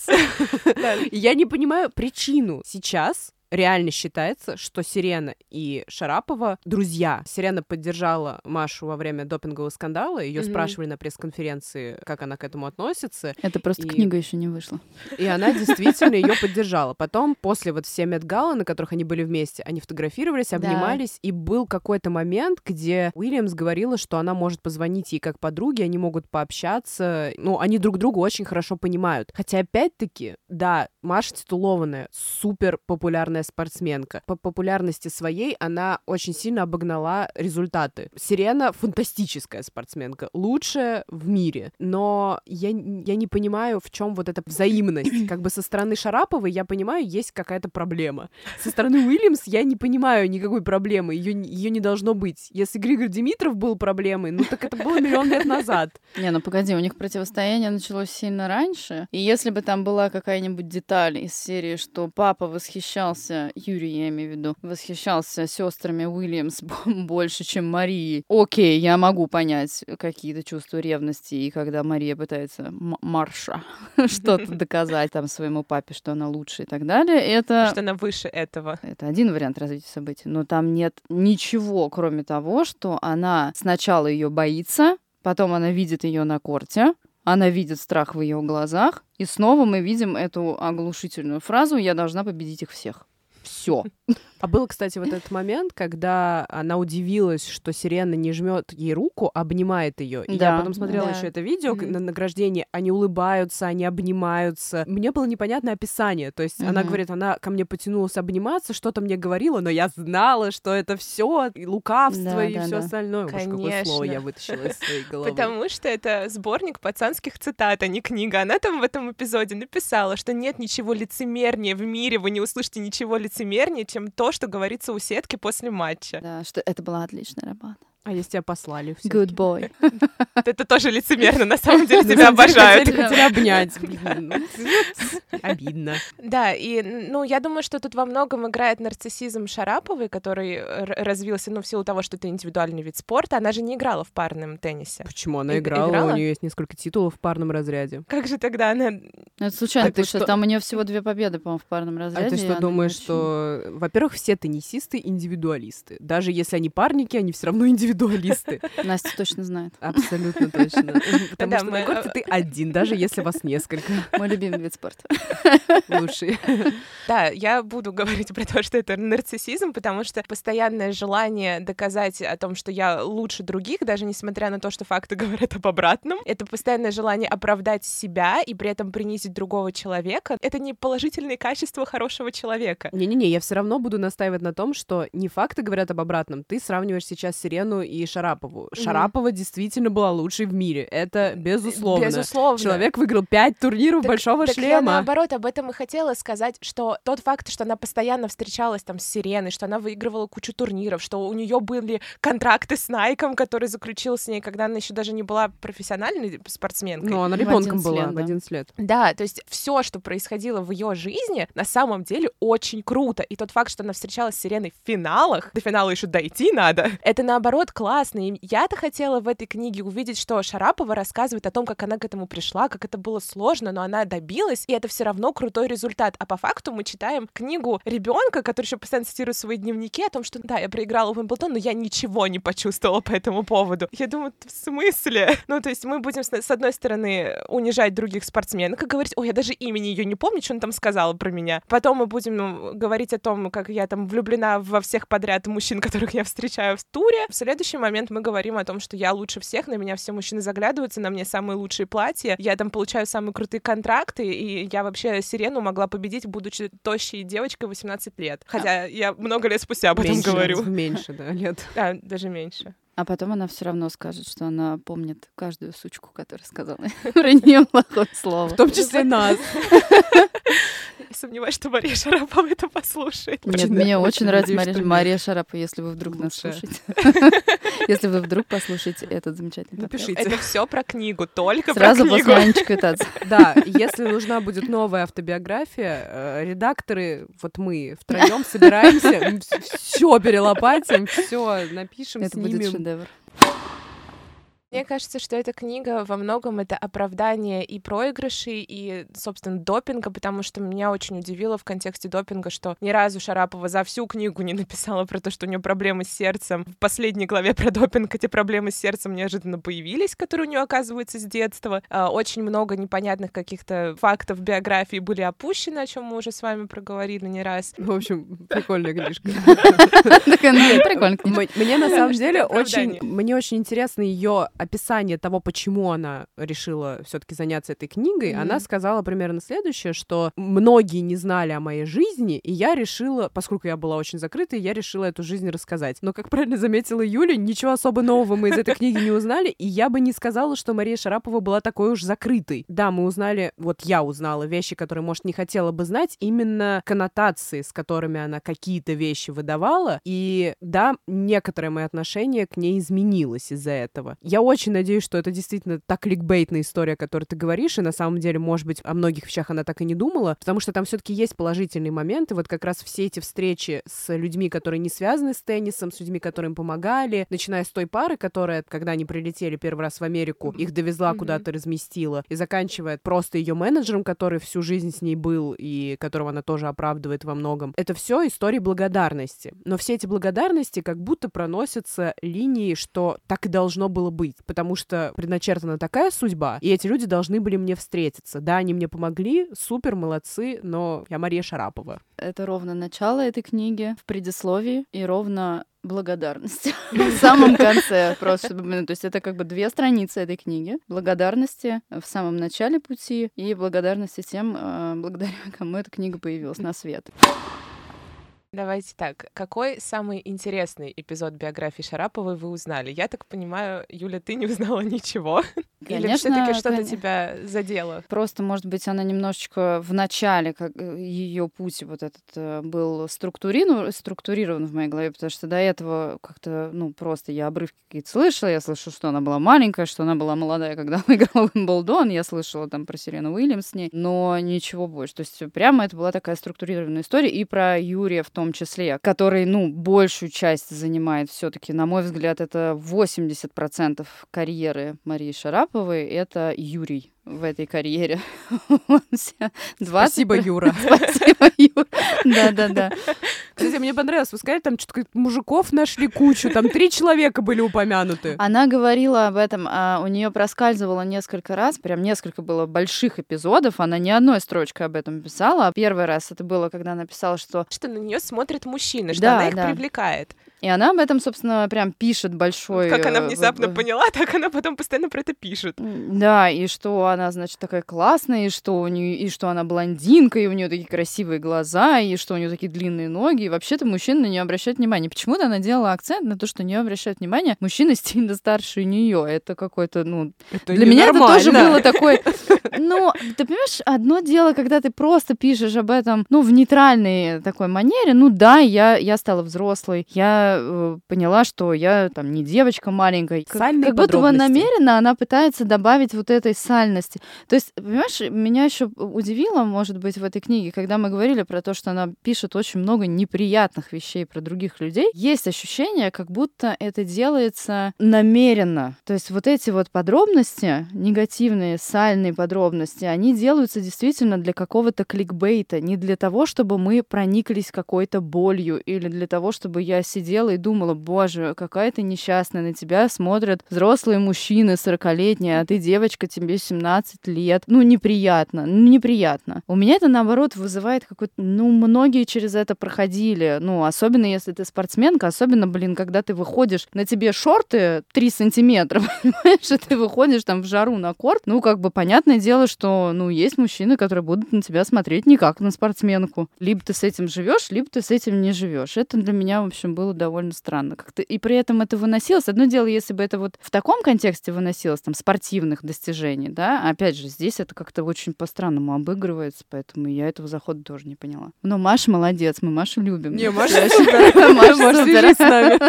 Я не понимаю причину сейчас. Реально считается, что Сирена и Шарапова друзья. Сирена поддержала Машу во время допингового скандала. Ее mm-hmm. спрашивали на пресс-конференции, как она к этому относится. Это просто и... книга еще не вышла. И она действительно ее поддержала. Потом, после вот все Мет-галы, на которых они были вместе, они фотографировались, обнимались, да. И был какой-то момент, где Уильямс говорила, что она может позвонить ей как подруге, они могут пообщаться. Ну, они друг друга очень хорошо понимают. Хотя, опять-таки, да, Маша титулованная, супер популярная спортсменка. По популярности своей она очень сильно обогнала результаты. Сирена фантастическая спортсменка, лучшая в мире. Но я, я не понимаю, в чем вот эта взаимность. Как бы со стороны Шараповой, я понимаю, есть какая-то проблема. Со стороны Уильямс я не понимаю никакой проблемы. Ее, ее не должно быть. Если Григорий Димитров был проблемой, ну так это было миллион лет назад. Не, ну погоди, у них противостояние началось сильно раньше. И если бы там была какая-нибудь деталь из серии, что папа восхищался, Юрий, я имею в виду, восхищался сестрами Уильямс больше, чем Марией. Окей, я могу понять какие-то чувства ревности, и когда Мария пытается м- Марша что-то доказать там своему папе, что она лучше и так далее, это... Что она выше этого. Это один вариант развития событий, но там нет ничего, кроме того, что она сначала ее боится, потом она видит ее на корте, она видит страх в ее глазах, и снова мы видим эту оглушительную фразу «Я должна победить их всех». Все. А был, кстати, вот этот момент, когда она удивилась, что Сирена не жмет ей руку, обнимает ее. И да, я потом смотрела да. еще это видео Mm-hmm. на награждении. Они улыбаются, они обнимаются. Мне было непонятное описание. То есть mm-hmm. она говорит, она ко мне потянулась обниматься, что-то мне говорила, но я знала, что это все лукавство да, и да, все да. остальное. Конечно. Уж какое слово я вытащила из своей головы. Потому что это сборник пацанских цитат, а не книга. Она там в этом эпизоде написала, что нет ничего лицемернее в мире, вы не услышите ничего лицемернее, чем то, что говорится у сетки после матча. Да, что это была отличная работа. А если тебя послали всё-таки? Good boy. Это тоже лицемерно, на самом деле тебя обожают. Хотели обнять. Обидно. Да, и, ну, я думаю, что тут во многом играет нарциссизм Шараповой, который развился, ну, в силу того, что это индивидуальный вид спорта. Она же не играла в парном теннисе. Почему? Она играла, у нее есть несколько титулов в парном разряде. Как же тогда она... Это случайно, а потому что там у нее всего две победы, по-моему, в парном разряде. А ты что думаешь, что, во-первых, все теннисисты индивидуалисты. Даже если они парники, они все равно индивидуалисты. Настя точно знает. Абсолютно точно. Потому Да, что мы- на корте ты один, даже если вас несколько. Мой любимый вид спорта. Лучший. Да, я буду говорить про то, что это нарциссизм, потому что постоянное желание доказать о том, что я лучше других, даже несмотря на то, что факты говорят об обратном, это постоянное желание оправдать себя и при этом принизить другого человека. Это не положительные качества хорошего человека. Не-не-не, я все равно буду настаивать на том, что не факты говорят об обратном. Ты сравниваешь сейчас Сирену и Шарапову. Шарапова действительно была лучшей в мире. Это безусловно. Безусловно. Человек выиграл пять турниров Так- большого так я шлема. наоборот об этом и хотела сказать, что тот факт, что она постоянно встречалась там с Сиреной, что она выигрывала кучу турниров, что у нее были контракты с Найком, который заключил с ней, когда она еще даже не была профессиональной спортсменкой. Ну, она В ребенком одиннадцать была лет, в да. одиннадцать лет. Да, то есть все, что происходило в ее жизни, на самом деле очень круто. И тот факт, что она встречалась с Сиреной в финалах, до финала еще дойти надо, это наоборот классно. И я-то хотела в этой книге увидеть, что Шарапова рассказывает о том, как она к этому пришла, как это было сложно, но она добилась, и это все равно крутой результат. А по факту мы читаем книгу ребенка, который еще постоянно цитирует свои дневники о том, что да, я проиграла в Уимблдон, но я ничего не почувствовала по этому поводу. Я думаю, в смысле? Ну, то есть мы будем, с с одной стороны, унижать других спортсменок и говорить, ой, я даже имени ее не помню, что она там сказала про меня. Потом мы будем ну, говорить о том, как я там влюблена во всех подряд мужчин, которых я встречаю в туре. В следующий следующий момент мы говорим о том, что я лучше всех, на меня все мужчины заглядываются, на мне самые лучшие платья, я там получаю самые крутые контракты, и я вообще Сирену могла победить, будучи тощей девочкой восемнадцать лет. Хотя я много лет спустя об этом Меньше, говорю. Меньше, да, лет. Да, даже меньше. А потом она все равно скажет, что она помнит каждую сучку, которая сказала про нее плохое слово. В том числе нас. Я сомневаюсь, что Мария Шарапова это послушает. Нет, мне очень нравится Мария Шарапова, если вы вдруг нас слушаете. Если вы вдруг послушаете этот замечательный подкаст. Напишите. Это все про книгу, только Сразу про книгу. после Анечки Тац. Да, если нужна будет новая автобиография, редакторы, вот мы втроем собираемся, все перелопатим, все напишем, это снимем. будет шедевр. Мне кажется, что эта книга во многом это оправдание и проигрышей, и, собственно, допинга, потому что меня очень удивило в контексте допинга, что ни разу Шарапова за всю книгу не написала про то, что у нее проблемы с сердцем. В последней главе про допинг эти проблемы с сердцем неожиданно появились, которые у нее, оказывается, с детства. Очень много непонятных каких-то фактов биографии были опущены, о чем мы уже с вами проговорили не раз. В общем, прикольная книжка. Прикольная книжка. Мне, на самом деле, очень мне очень интересно ее описание того, почему она решила все-таки заняться этой книгой. Mm-hmm. Она сказала примерно следующее, что многие не знали о моей жизни, и я решила, поскольку я была очень закрытой, я решила эту жизнь рассказать. Но, как правильно заметила Юля, ничего особо нового мы из этой книги не узнали, и я бы не сказала, что Мария Шарапова была такой уж закрытой. Да, мы узнали, вот я узнала вещи, которые, может, не хотела бы знать, именно коннотации, с которыми она какие-то вещи выдавала, и да, некоторое мое отношение к ней изменилось из-за этого. Я очень надеюсь, что это действительно та кликбейтная история, о которой ты говоришь, и на самом деле, может быть, о многих вещах она так и не думала, потому что там все-таки есть положительные моменты, вот как раз все эти встречи с людьми, которые не связаны с теннисом, с людьми, которые им помогали, начиная с той пары, которая, когда они прилетели первый раз в Америку, их довезла mm-hmm. куда-то, разместила, и заканчивая просто ее менеджером, который всю жизнь с ней был, и которого она тоже оправдывает во многом. Это все истории благодарности. Но все эти благодарности как будто проносятся линией, что так и должно было быть, потому что предначертана такая судьба, и эти люди должны были мне встретиться. Да, они мне помогли, супер, молодцы, но я Мария Шарапова. Это ровно начало этой книги в предисловии, и ровно благодарность в самом конце. Просто, то есть это как бы две страницы этой книги. Благодарности в самом начале пути и благодарности тем, благодаря кому эта книга появилась на свет. Давайте так. Какой самый интересный эпизод биографии Шараповой вы узнали? Я так понимаю, Юля, ты не узнала ничего? Конечно, или все-таки что-то кон... тебя задело? Просто, может быть, она немножечко в начале, как ее путь вот этот был структурирован, структурирован в моей голове, потому что до этого как-то, ну, просто я обрывки какие-то слышала. Я слышала, что она была маленькая, что она была молодая, когда выиграла Уимблдон. Я слышала там про Сирену Уильямс с ней, но ничего больше. То есть прямо это была такая структурированная история. И про Юрия в том числе, который, ну, большую часть занимает все-таки, на мой взгляд, это восемьдесят процентов карьеры Марии Шараповой, это Юрий в этой карьере. Спасибо, Юра. Спасибо, Юра. Да-да-да. Кстати, мне понравилось. Вы сказали, там что-то мужиков нашли кучу, там три человека были упомянуты. Она говорила об этом, а у нее проскальзывало несколько раз, прям несколько было больших эпизодов, она не одной строчкой об этом писала, а первый раз это было, когда она писала, что... Что на нее смотрят мужчины, что да, она их да. привлекает. И она об этом, собственно, прям пишет большой... Как она внезапно поняла, так она потом постоянно про это пишет. Да, и что она, значит, такая классная, и что у нее, и что она блондинка, и у нее такие красивые глаза, и что у нее такие длинные ноги. И вообще-то мужчины на нее обращают внимание. Почему-то она делала акцент на то, что на нее обращают внимание мужчины сильно старше нее. Это какой-то, ну... Это для меня это тоже было такое... Ну, ты понимаешь, одно дело, когда ты просто пишешь об этом, ну, в нейтральной такой манере. Ну да, я, я стала взрослой, я э, поняла, что я там не девочка маленькая. Сальные как будто бы намеренно она пытается добавить вот этой сальности. То есть, понимаешь, меня еще удивило, может быть, в этой книге, когда мы говорили про то, что она пишет очень много неприятных вещей про других людей, есть ощущение, как будто это делается намеренно. То есть вот эти вот подробности, негативные, сальные подробности, они делаются действительно для какого-то кликбейта, не для того, чтобы мы прониклись какой-то болью или для того, чтобы я сидела сидела и думала, боже, какая ты несчастная, на тебя смотрят взрослые мужчины сорокалетние, а ты девочка, тебе семнадцать лет. Ну, неприятно, ну, неприятно. У меня это, наоборот, вызывает какой-то... Ну, многие через это проходили. Ну, особенно если ты спортсменка, особенно, блин, когда ты выходишь, на тебе шорты три сантиметра, понимаешь, и ты выходишь там в жару на корт. Ну, как бы, понятное дело, что, ну, есть мужчины, которые будут на тебя смотреть не как на спортсменку. Либо ты с этим живешь, либо ты с этим не живешь. Это для меня, в общем, было довольно странно. Как-то... И при этом это выносилось. Одно дело, если бы это вот в таком контексте выносилось, там, спортивных достижений, да, опять же, здесь это как-то очень по-странному обыгрывается, поэтому я этого захода тоже не поняла. Но Маша молодец, мы Машу любим. Не, Маша супер. Маша свяжись с нами.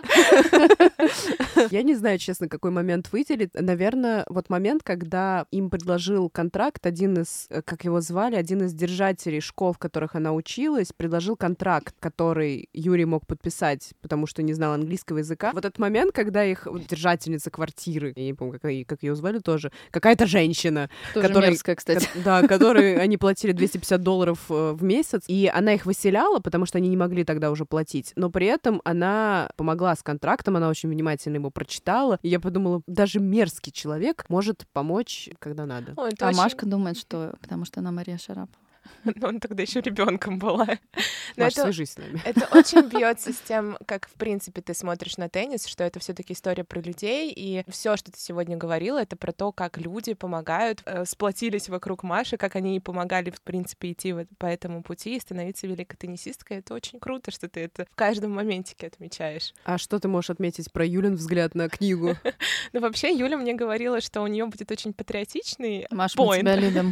Я не знаю, честно, какой момент выделить. Наверное, вот момент, когда им предложил контракт один из, как его звали, один из держателей школ, в которых она училась, предложил контракт, который Юрий мог подписать, потому что не знал английского языка. Вот этот момент, когда их держательница квартиры, я не помню, как, как ее звали тоже, какая-то женщина, тоже которой, мерзкая, кстати. Ко- да, которой они платили двести пятьдесят долларов в месяц, и она их выселяла, потому что они не могли тогда уже платить, но при этом она помогла с контрактом, она очень внимательно его прочитала, и я подумала, даже мерзкий человек может помочь, когда надо. Ой, А очень... Машка думает, что потому что она Мария Шарапова. Ну, он тогда еще ребенком была. Маш, это, свяжись с нами. Это очень бьется с тем, как, в принципе, ты смотришь на теннис, что это все-таки история про людей, и все, что ты сегодня говорила, это про то, как люди помогают, э, сплотились вокруг Маши, как они ей помогали, в принципе, идти вот по этому пути и становиться великой теннисисткой. Это очень круто, что ты это в каждом моментике отмечаешь. А что ты можешь отметить про Юлин взгляд на книгу? Ну, вообще, Юля мне говорила, что у нее будет очень патриотичный Маш, мы тебя любим.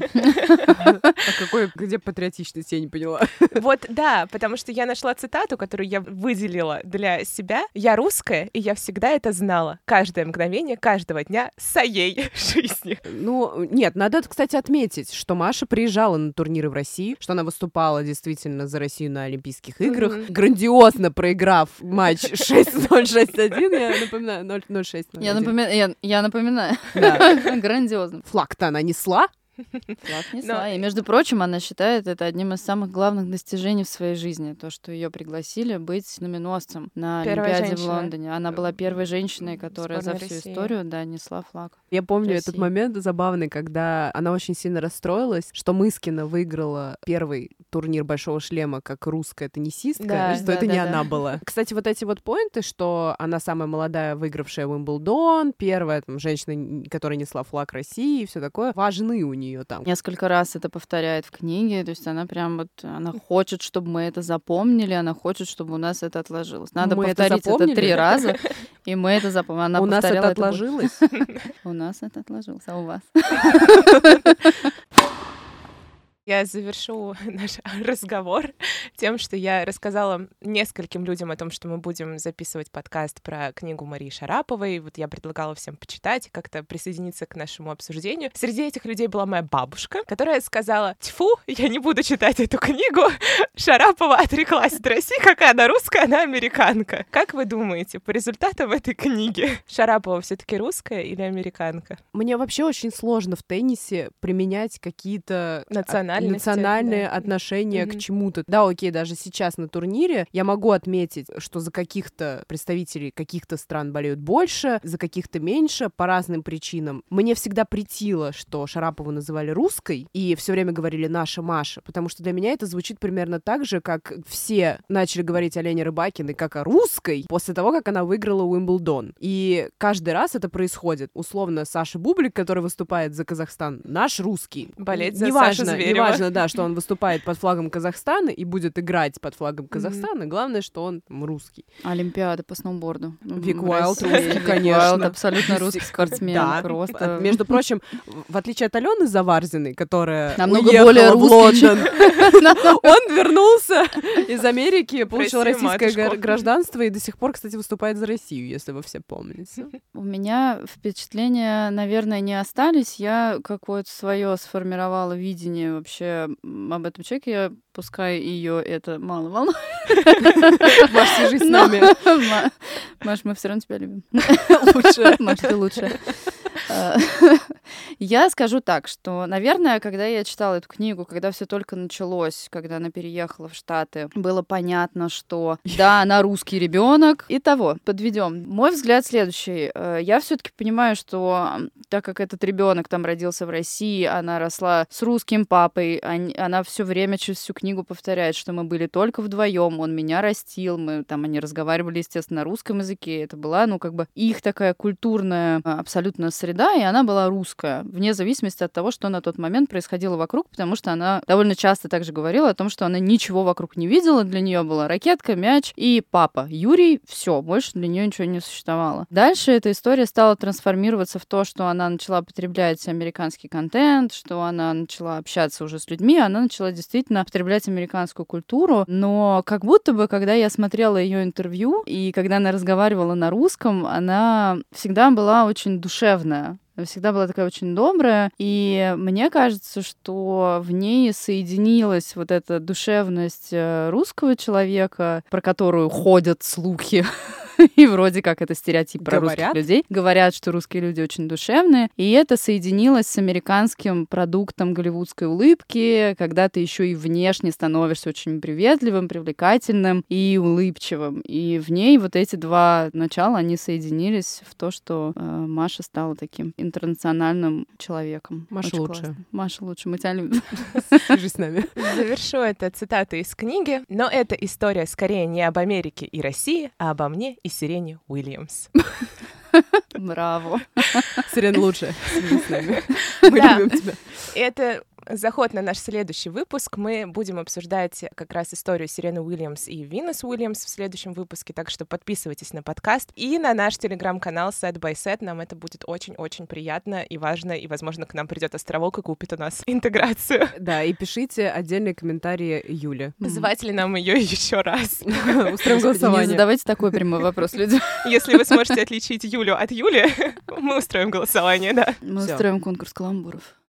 А какой, где патриотичность, я не поняла. Вот, да, потому что я нашла цитату, которую я выделила для себя. «Я русская, и я всегда это знала. Каждое мгновение, каждого дня своей жизни». Ну, нет, надо, кстати, отметить, что Маша приезжала на турниры в России, что она выступала действительно за Россию на Олимпийских играх, mm-hmm. грандиозно проиграв матч шесть ноль шесть один, я напоминаю, ноль шесть ноль один. Я напоминаю, я, я напоминаю. Да. Грандиозно. Флаг-то она несла. Флаг несла. И, между прочим, она считает это одним из самых главных достижений в своей жизни. То, что ее пригласили быть знаменосцем на Первая Олимпиаде женщина. в Лондоне. Она была первой женщиной, которая Сборной за всю России. историю, да, несла флаг. Я помню России. этот момент забавный, когда она очень сильно расстроилась, что Мыскина выиграла первый турнир Большого шлема как русская теннисистка, Да, что да, это да, не да. она была. Кстати, вот эти вот поинты, что она самая молодая, выигравшая Уимблдон, первая там, женщина, которая несла флаг России и все такое, важны у нее там. Несколько раз это повторяет в книге, то есть она прям вот, она хочет, чтобы мы это запомнили, она хочет, чтобы у нас это отложилось. Надо Мы это повторить это, запомнили? три раза, и мы это запомнили. Она У нас это повторяла отложилось? больше. У нас это отложилось, а у вас? Я завершу наш разговор тем, что я рассказала нескольким людям о том, что мы будем записывать подкаст про книгу Марии Шараповой. Вот я предлагала всем почитать и как-то присоединиться к нашему обсуждению. Среди этих людей была моя бабушка, которая сказала: «Тьфу, я не буду читать эту книгу. Шарапова отреклась от России, какая она русская, она американка». Как вы думаете, по результатам этой книги Шарапова все-таки русская или американка? Мне вообще очень сложно в теннисе применять какие-то Национальные национальные да. отношения mm-hmm. к чему-то. Да, окей, даже сейчас на турнире я могу отметить, что за каких-то представителей каких-то стран болеют больше, за каких-то меньше, по разным причинам. Мне всегда претило, что Шарапову называли русской, и все время говорили «наша Маша», потому что для меня это звучит примерно так же, как все начали говорить о Лене Рыбакиной как о русской после того, как она выиграла Уимблдон. И каждый раз это происходит. Условно, Саша Бублик, который выступает за Казахстан, наш русский. Болеть за неважно, Сашу Зверева. Важно, да, что он выступает под флагом Казахстана и будет играть под флагом Казахстана. Mm-hmm. Главное, что он там, русский. Олимпиада по сноуборду. Вик Уайлд русский, Вик конечно. Уайлд абсолютно русский спортсмен. Да. Просто... Между прочим, в отличие от Алены Заварзиной, которая намного уехала более в русский, Лондон, он вернулся из Америки, получил Прости, российское матушку. гражданство и до сих пор, кстати, выступает за Россию, если вы все помните. У меня впечатления, наверное, не остались. Я какое-то свое сформировала видение вообще об этом человеке. Я, пускай ее это мало волнует. Маш, свяжись с нами. Маш, мы все равно тебя любим. Лучше. Маш, ты лучшая. Я скажу так, что, наверное, когда я читала эту книгу, когда все только началось, когда она переехала в Штаты, было понятно, что да, она русский ребенок. Итого, подведем. Мой взгляд следующий. Я все-таки понимаю, что так как этот ребенок там родился в России, она росла с русским папой, она все время через всю книгу повторяет, что мы были только вдвоем, он меня растил, мы там они разговаривали, естественно, на русском языке. Это была, ну, как бы их такая культурная абсолютно среда, и она была русская, вне зависимости от того, что на тот момент происходило вокруг, потому что она довольно часто также говорила о том, что она ничего вокруг не видела, для нее была ракетка, мяч и папа. Юрий, все, больше для нее ничего не существовало. Дальше эта история стала трансформироваться в то, что она начала потреблять американский контент, что она начала общаться уже с людьми, она начала действительно потреблять американскую культуру, но как будто бы, когда я смотрела ее интервью, и когда она разговаривала на русском, она всегда была очень душевная. Всегда была такая очень добрая, и мне кажется, что в ней соединилась вот эта душевность русского человека, про которую ходят слухи, и вроде как это стереотип про Говорят? русских людей. Говорят, что русские люди очень душевные, и это соединилось с американским продуктом голливудской улыбки, когда ты еще и внешне становишься очень приветливым, привлекательным и улыбчивым. И в ней вот эти два начала, они соединились в то, что э, Маша стала таким интернациональным человеком. Маша Очень лучше. классно. Маша лучше, мы тебя любим. Свяжись с нами. Завершу это цитатой из книги, но эта история скорее не об Америке и России, а обо мне и Сирене Уильямс. Браво. Сирен лучше. Свяжись с нами. Мы Да. любим тебя. Это заход на наш следующий выпуск. Мы будем обсуждать как раз историю Сирены Уильямс и Винес Уильямс в следующем выпуске, так что подписывайтесь на подкаст и на наш телеграм-канал Set by Set. Нам это будет очень-очень приятно и важно, и, возможно, к нам придет Островок и купит у нас интеграцию. Да, и пишите отдельные комментарии Юле. Звать ли нам ее еще раз? Устроим Господи, не голосование. задавайте такой прямой вопрос людям. Если вы сможете отличить Юлю от Юли, мы устроим голосование, да. Мы Всё. устроим конкурс каламбуров.